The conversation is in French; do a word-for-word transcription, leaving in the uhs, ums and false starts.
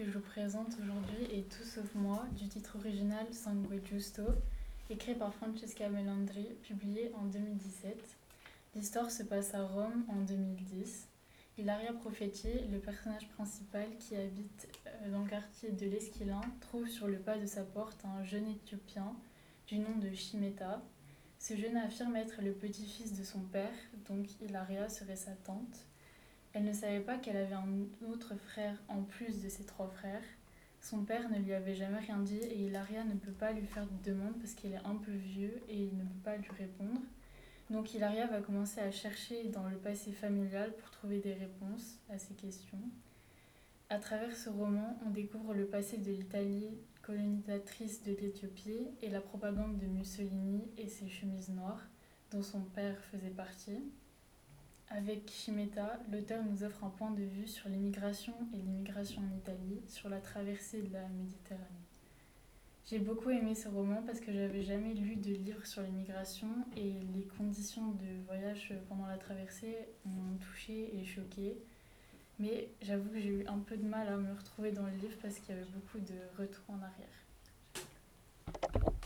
que je vous présente aujourd'hui est Tout sauf moi, du titre original Sangue Giusto, écrit par Francesca Melandri, publié en deux mille dix-sept. L'histoire se passe à Rome en deux mille dix. Ilaria Profetti, le personnage principal qui habite dans le quartier de l'Esquilin, trouve sur le pas de sa porte un jeune Éthiopien du nom de Shimeta. Ce jeune affirme être le petit-fils de son père, donc Ilaria serait sa tante. Elle ne savait pas qu'elle avait un autre frère en plus de ses trois frères. Son père ne lui avait jamais rien dit et Ilaria ne peut pas lui faire de demande parce qu'il est un peu vieux et il ne peut pas lui répondre. Donc Ilaria va commencer à chercher dans le passé familial pour trouver des réponses à ces questions. À travers ce roman, on découvre le passé de l'Italie colonisatrice de l'Éthiopie et la propagande de Mussolini et ses chemises noires, dont son père faisait partie. Avec Shimeta, l'auteur nous offre un point de vue sur l'immigration et l'immigration en Italie, sur la traversée de la Méditerranée. J'ai beaucoup aimé ce roman parce que j'avais jamais lu de livre sur l'immigration et les conditions de voyage pendant la traversée m'ont touchée et choquée. Mais j'avoue que j'ai eu un peu de mal à me retrouver dans le livre parce qu'il y avait beaucoup de retours en arrière.